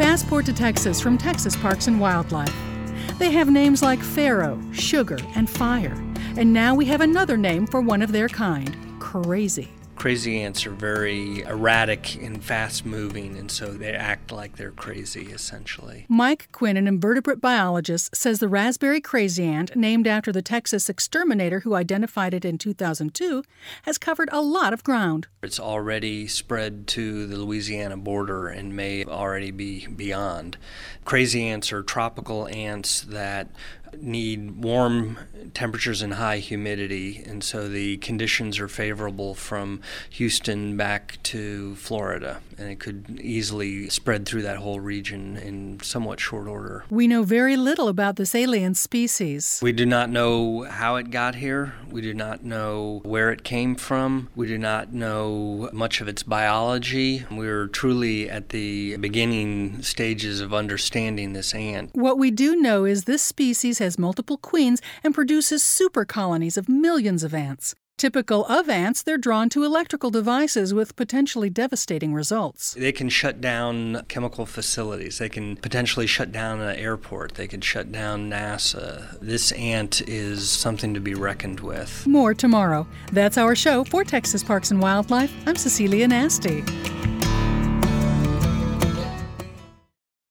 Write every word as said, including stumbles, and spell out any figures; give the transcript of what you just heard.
Passport to Texas from Texas Parks and Wildlife. They have names like Pharaoh, Sugar, and Fire. And now we have another name for one of their kind, Crazy. Crazy ants are very erratic and fast-moving, and so they act like they're crazy, essentially. Mike Quinn, an invertebrate biologist, says the raspberry crazy ant, named after the Texas exterminator who identified it in two thousand two, has covered a lot of ground. It's already spread to the Louisiana border and may already be beyond. Crazy ants are tropical ants that need warm temperatures and high humidity, and so the conditions are favorable from Houston back to Florida, and it could easily spread through that whole region in somewhat short order. We know very little about this alien species. We do not know how it got here. We do not know where it came from. We do not know much of its biology. We're truly at the beginning stages of understanding this ant. What we do know is this species has multiple queens and produces super colonies of millions of ants. Typical of ants, they're drawn to electrical devices with potentially devastating results. They can shut down chemical facilities. They can potentially shut down an airport. They can shut down NASA. This ant is something to be reckoned with. More tomorrow. That's our show. For Texas Parks and Wildlife, I'm Cecilia Nasty.